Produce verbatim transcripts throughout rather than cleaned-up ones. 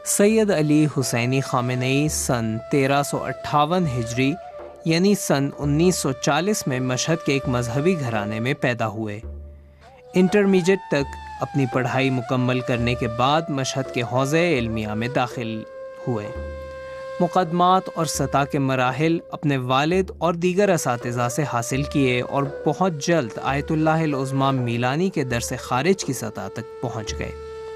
سید علی حسینی خامنئی سن تیرہ سو اٹھاون ہجری یعنی سن انیس سو چالیس میں مشہد کے ایک مذہبی گھرانے میں پیدا ہوئے۔ انٹرمیڈیٹ تک اپنی پڑھائی مکمل کرنے کے بعد مشہد کے حوزہ علمیہ میں داخل ہوئے۔ مقدمات اور سطح کے مراحل اپنے والد اور دیگر اساتذہ سے حاصل کیے اور بہت جلد آیت اللہ العظمیٰ میلانی کے درس خارج کی سطح تک پہنچ گئے۔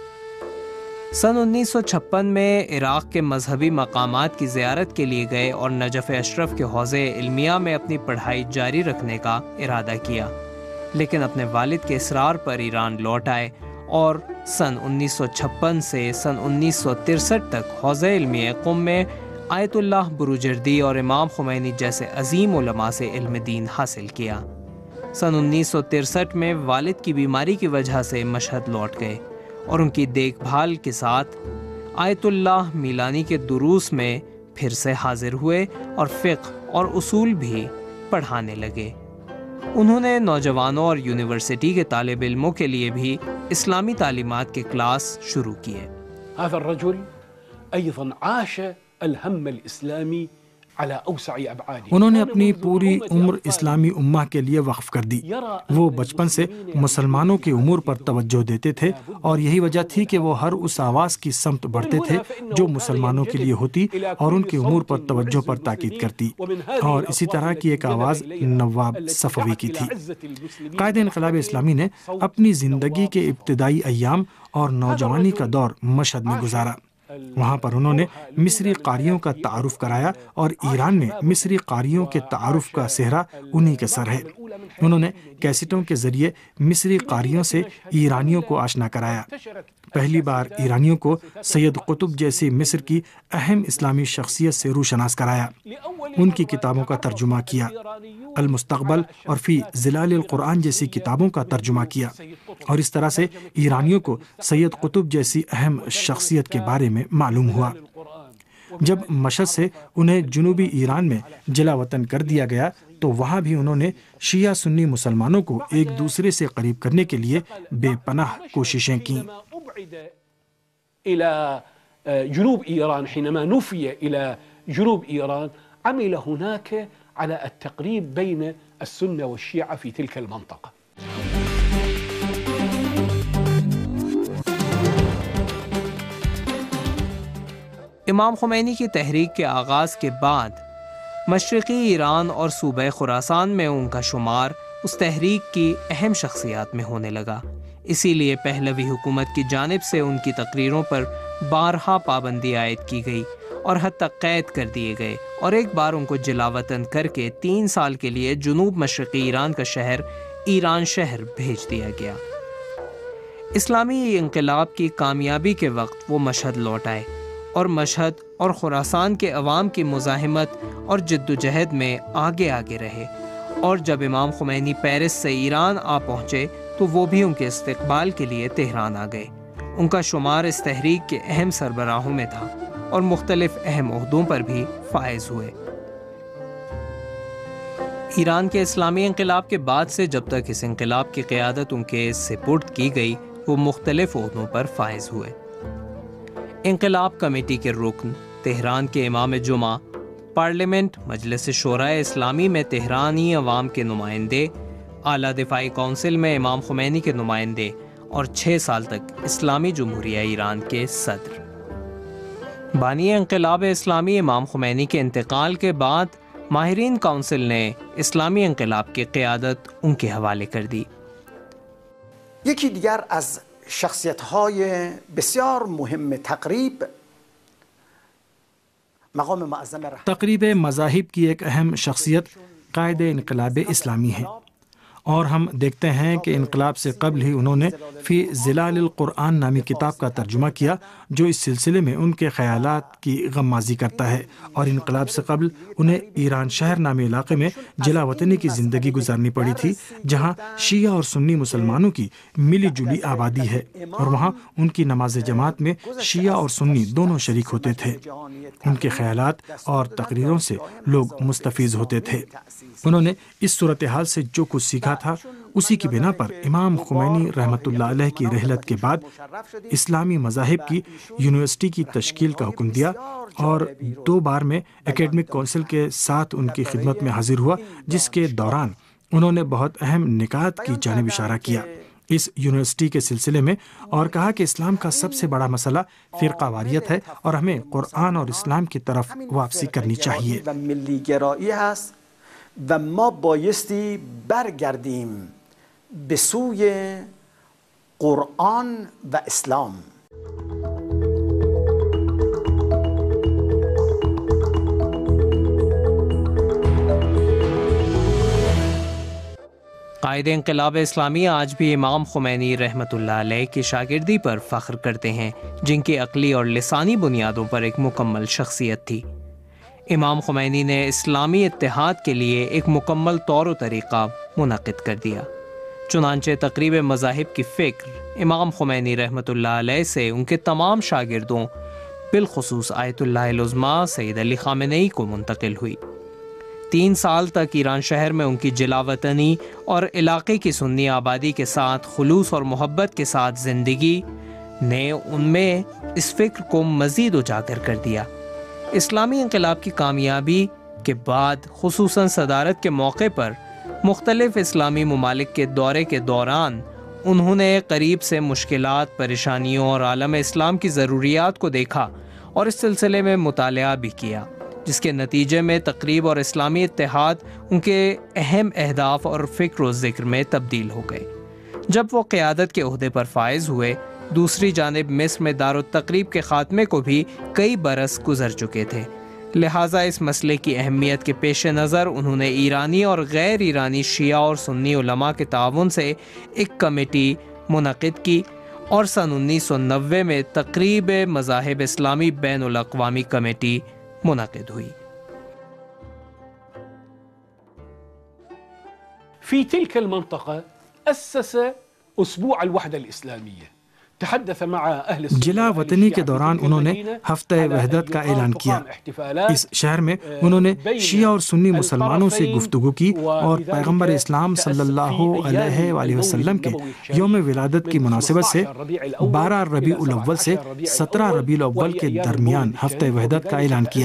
سن انیس سو چھپن میں عراق کے مذہبی مقامات کی زیارت کے لیے گئے اور نجف اشرف کے حوزہ علمیہ میں اپنی پڑھائی جاری رکھنے کا ارادہ کیا، لیکن اپنے والد کے اصرار پر ایران لوٹ آئے اور سن انیس سو چھپن سے سن انیس سو ترسٹھ تک حوزہ علمیہ قم میں آیت اللہ بروجردی اور امام خمینی جیسے عظیم علماء سے علم دین حاصل کیا۔ سن انیس سو ترسٹھ میں والد کی بیماری کی وجہ سے مشہد لوٹ گئے اور ان کی دیکھ بھال کے ساتھ آیت اللہ میلانی کے دروس میں پھر سے حاضر ہوئے اور فقہ اور اصول بھی پڑھانے لگے۔ انہوں نے نوجوانوں اور یونیورسٹی کے طالب علموں کے لیے بھی اسلامی تعلیمات کے کلاس شروع کیے۔ هذا الرجل أيضا عاش الهم الإسلامي على أوسع أبعاده۔ انہوں نے اپنی پوری عمر اسلامی امہ کے لیے وقف کر دی۔ وہ بچپن سے مسلمانوں کے امور پر توجہ دیتے تھے اور یہی وجہ تھی کہ وہ ہر اس آواز کی سمت بڑھتے تھے جو مسلمانوں کے لیے ہوتی اور ان کے امور پر توجہ پر تاکید کرتی، اور اسی طرح کی ایک آواز نواب صفوی کی تھی۔ قائد انقلاب اسلامی نے اپنی زندگی کے ابتدائی ایام اور نوجوانی کا دور مشہد میں گزارا۔ وہاں پر انہوں نے مصری قاریوں کا تعارف کرایا اور ایران میں مصری قاریوں کے تعارف کا سہرا انہی کے سر ہے۔ انہوں نے کیسٹوں کے ذریعے مصری قاریوں سے ایرانیوں کو آشنا کرایا۔ پہلی بار ایرانیوں کو سید قطب جیسی مصر کی اہم اسلامی شخصیت سے روشناس کرایا۔ ان کی کتابوں کا ترجمہ کیا۔ المستقبل اور فی ظلال القرآن جیسی کتابوں کا ترجمہ کیا، اور اس طرح سے ایرانیوں کو سید قطب جیسی اہم شخصیت کے بارے میں معلوم ہوا۔ جب مشہد سے انہیں جنوبی ایران میں جلا وطن کر دیا گیا تو وہاں بھی انہوں نے شیعہ سنی مسلمانوں کو ایک دوسرے سے قریب کرنے کے لیے بے پناہ کوششیں کیں۔ جنوب ایران حينما نفي إلى جنوب إيران عمل هناك على التقريب بين السنة والشيعة في تلك المنطقة۔ امام خمینی کی تحریک کے آغاز کے بعد مشرقی ایران اور صوبہ خراسان میں ان کا شمار اس تحریک کی اہم شخصیات میں ہونے لگا۔ اسی لیے پہلوی حکومت کی جانب سے ان کی تقریروں پر بارہا پابندی عائد کی گئی اور حد تک قید کر دیے گئے، اور ایک بار ان کو جلا وطن کر کے تین سال کے لیے جنوب مشرقی ایران کا شہر ایران شہر بھیج دیا گیا۔ اسلامی انقلاب کی کامیابی کے وقت وہ مشہد لوٹ آئے اور مشہد اور خراسان کے عوام کی مزاحمت اور جد و جہد میں آگے آگے رہے، اور جب امام خمینی پیرس سے ایران آ پہنچے تو وہ بھی ان کے استقبال کے لیے تہران آ گئے۔ ان کا شمار اس تحریک کے اہم سربراہوں میں تھا اور مختلف اہم عہدوں پر بھی فائز ہوئے۔ ایران کے اسلامی انقلاب کے بعد سے جب تک اس انقلاب کی قیادت ان کے سپرد کی گئی، وہ مختلف عہدوں پر فائز ہوئے۔ انقلاب کمیٹی کے رکن، تہران کے امام جمعہ، پارلیمنٹ، مجلس شورائے اسلامی میں تہرانی عوام کے نمائندے، اعلیٰ دفاعی کونسل میں امام خمینی کے نمائندے، اور چھ سال تک اسلامی جمہوریہ ایران کے صدر۔ بانی انقلاب اسلامی امام خمینی کے انتقال کے بعد ماہرین کونسل نے اسلامی انقلاب کی قیادت ان کے حوالے کر دی۔ یکی دیگر از شخصیت‌های بسیار مهم تقریب مقام معظم رحمت تقریب مذاہب کی ایک اہم شخصیت قائد انقلاب اسلامی ہے، اور ہم دیکھتے ہیں کہ انقلاب سے قبل ہی انہوں نے فی ظلال القرآن نامی کتاب کا ترجمہ کیا، جو اس سلسلے میں ان کے خیالات کی غمازی کرتا ہے، اور انقلاب سے قبل انہیں ایران شہر نامی علاقے میں جلا وطنی کی زندگی گزارنی پڑی تھی، جہاں شیعہ اور سنی مسلمانوں کی ملی جلی آبادی ہے، اور وہاں ان کی نماز جماعت میں شیعہ اور سنی دونوں شریک ہوتے تھے۔ ان کے خیالات اور تقریروں سے لوگ مستفیض ہوتے تھے۔ انہوں نے اس صورتحال سے جو کچھ سیکھا تھا اسی کی بنا پر امام خمینی رحمۃ اللہ علیہ کی رحلت کے بعد اسلامی مذاہب کی یونیورسٹی کی تشکیل کا حکم دیا اور دو بار میں اکیڈمک کونسل کے ساتھ ان کی خدمت میں حاضر ہوا، جس کے دوران انہوں نے بہت اہم نکات کی جانب اشارہ کیا اس یونیورسٹی کے سلسلے میں، اور کہا کہ اسلام کا سب سے بڑا مسئلہ فرقہ واریت ہے اور ہمیں قرآن اور اسلام کی طرف واپسی کرنی چاہیے۔ و ما بایستی برگردیم به سوی قرآن و اسلام۔ قائد انقلاب اسلامی آج بھی امام خمینی رحمۃ اللہ علیہ کی شاگردی پر فخر کرتے ہیں، جن کی عقلی اور لسانی بنیادوں پر ایک مکمل شخصیت تھی۔ امام خمینی نے اسلامی اتحاد کے لیے ایک مکمل طور و طریقہ منعقد کر دیا، چنانچہ تقریب مذاہب کی فکر امام خمینی رحمۃ اللہ علیہ سے ان کے تمام شاگردوں بالخصوص آیت اللہ العظمیٰ سید علی خامنئی کو منتقل ہوئی۔ تین سال تک ایران شہر میں ان کی جلا وطنی اور علاقے کی سنی آبادی کے ساتھ خلوص اور محبت کے ساتھ زندگی نے ان میں اس فکر کو مزید اجاگر کر دیا۔ اسلامی انقلاب کی کامیابی کے بعد خصوصاً صدارت کے موقع پر مختلف اسلامی ممالک کے دورے کے دوران انہوں نے قریب سے مشکلات، پریشانیوں اور عالم اسلام کی ضروریات کو دیکھا اور اس سلسلے میں مطالعہ بھی کیا، جس کے نتیجے میں تقریب اور اسلامی اتحاد ان کے اہم اہداف اور فکر و ذکر میں تبدیل ہو گئے۔ جب وہ قیادت کے عہدے پر فائز ہوئے، دوسری جانب مصر میں دارالتقریب کے خاتمے کو بھی کئی برس گزر چکے تھے، لہٰذا اس مسئلے کی اہمیت کے پیش نظر انہوں نے ایرانی اور غیر ایرانی شیعہ اور سنی علماء کے تعاون سے ایک کمیٹی منعقد کی اور سن انیس سو نوے میں تقریب مذاہب اسلامی بین الاقوامی کمیٹی منعقد ہوئی۔ في تلك المنطقة أسس أسبوع الوحدة الإسلامية تحدث مع أهل جلا وطنی کے دوران انہوں نے ہفتہ وحدت کا اعلان کیا۔ اس شہر میں انہوں نے شیعہ اور سنی مسلمانوں سے گفتگو کی اور پیغمبر اسلام صلی اللہ علیہ وآلہ وسلم کے یوم ولادت کی مناسبت سے بارہ ربیع الاول سے سترہ ربیع الاول کے درمیان ہفتہ وحدت کا اعلان کیا۔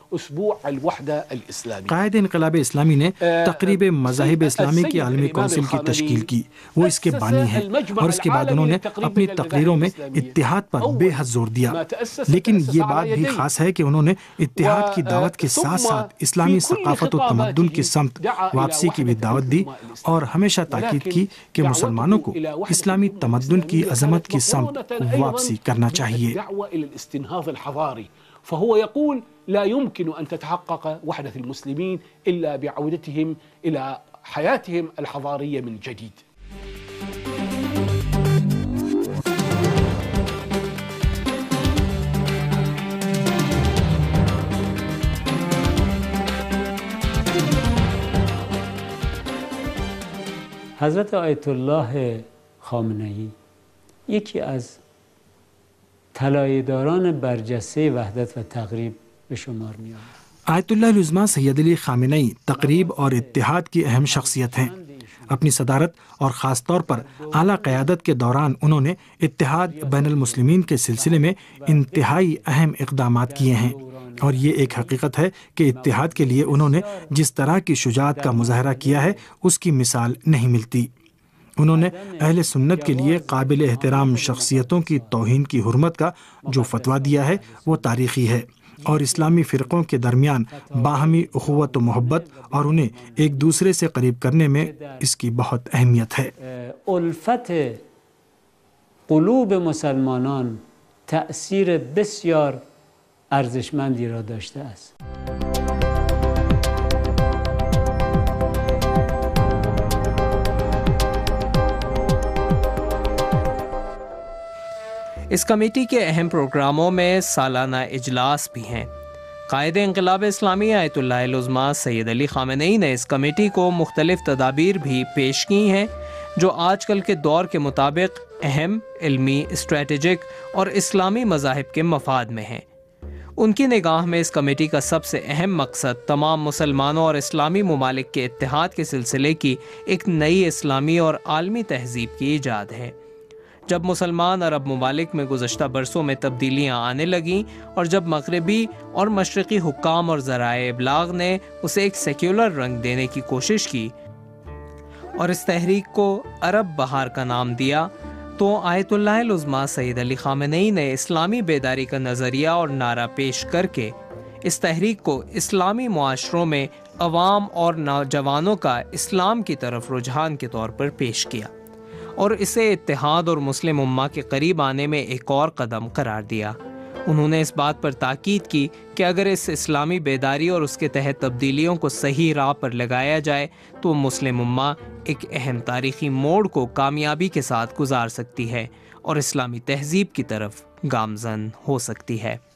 قائد انقلاب اسلامی نے تقریب مذاہب اسلامی کی عالمی کونسل کی تشکیل کی، وہ اس کے بانی ہیں، اور اس کے بعد انہوں نے اپنی تقریروں میں اتحاد پر بے حد زور دیا۔ لیکن یہ بات بھی خاص ہے کہ انہوں نے اتحاد کی دعوت کے ساتھ ساتھ اسلامی ثقافت و تمدن کی سمت واپسی کی بھی دعوت دی، اور ہمیشہ تاکید کی کہ مسلمانوں کو اسلامی تمدن کی عظمت کی سمت واپسی کرنا چاہیے۔ فهو يقول لا يمكن أن تتحقق وحدة المسلمين إلا بعودتهم إلى حياتهم الحضارية من جديد۔ حضرت آیت الله خامنه‌ای یکی از طلایه‌داران برجسته وحدت و تقریب به شمار می آمد۔ آیت اللہ العظمیٰ سید علی خامنئی تقریب اور اتحاد کی اہم شخصیت ہیں۔ اپنی صدارت اور خاص طور پر اعلیٰ قیادت کے دوران انہوں نے اتحاد بین المسلمین کے سلسلے میں انتہائی اہم اقدامات کیے ہیں، اور یہ ایک حقیقت ہے کہ اتحاد کے لیے انہوں نے جس طرح کی شجاعت کا مظاہرہ کیا ہے اس کی مثال نہیں ملتی۔ انہوں نے اہل سنت کے لیے قابل احترام شخصیتوں کی توہین کی حرمت کا جو فتویٰ دیا ہے وہ تاریخی ہے، اور اسلامی فرقوں کے درمیان باہمی اخوت و محبت اور انہیں ایک دوسرے سے قریب کرنے میں اس کی بہت اہمیت ہے۔ الفت قلوب مسلمانان تأثیر بسیار ارزشمندی را داشته است۔ اس کمیٹی کے اہم پروگراموں میں سالانہ اجلاس بھی ہیں۔ قائد انقلاب اسلامی آیت اللہ العظمیٰ سید علی خامنئی نے اس کمیٹی کو مختلف تدابیر بھی پیش کی ہیں جو آج کل کے دور کے مطابق اہم، علمی، اسٹریٹجک اور اسلامی مذاہب کے مفاد میں ہیں۔ ان کی نگاہ میں اس کمیٹی کا سب سے اہم مقصد تمام مسلمانوں اور اسلامی ممالک کے اتحاد کے سلسلے کی ایک نئی اسلامی اور عالمی تہذیب کی ایجاد ہے۔ جب مسلمان عرب ممالک میں گزشتہ برسوں میں تبدیلیاں آنے لگیں اور جب مغربی اور مشرقی حکام اور ذرائع ابلاغ نے اسے ایک سیکولر رنگ دینے کی کوشش کی اور اس تحریک کو عرب بہار کا نام دیا، تو آیت اللہ العظمیٰ سید علی خامنئی نے اسلامی بیداری کا نظریہ اور نعرہ پیش کر کے اس تحریک کو اسلامی معاشروں میں عوام اور نوجوانوں کا اسلام کی طرف رجحان کے طور پر پیش کیا اور اسے اتحاد اور مسلم امہ کے قریب آنے میں ایک اور قدم قرار دیا۔ انہوں نے اس بات پر تاکید کی کہ اگر اس اسلامی بیداری اور اس کے تحت تبدیلیوں کو صحیح راہ پر لگایا جائے تو مسلم امہ ایک اہم تاریخی موڑ کو کامیابی کے ساتھ گزار سکتی ہے اور اسلامی تہذیب کی طرف گامزن ہو سکتی ہے۔